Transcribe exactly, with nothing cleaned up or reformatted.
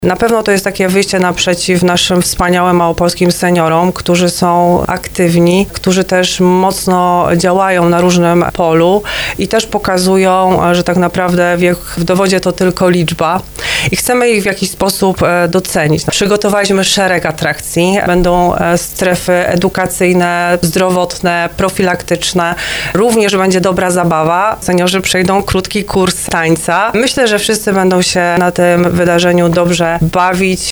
Na pewno to jest takie wyjście naprzeciw naszym wspaniałym małopolskim seniorom, którzy są aktywni, którzy też mocno działają na różnym polu i też pokazują, że tak naprawdę wiek w dowodzie to tylko liczba i chcemy ich w jakiś sposób docenić. Przygotowaliśmy szereg atrakcji. Będą strefy edukacyjne, zdrowotne, profilaktyczne. Również będzie dobra zabawa. Seniorzy przejdą krótki kurs tańca. Myślę, że wszyscy będą się na tym wydarzeniu dobrze bawić.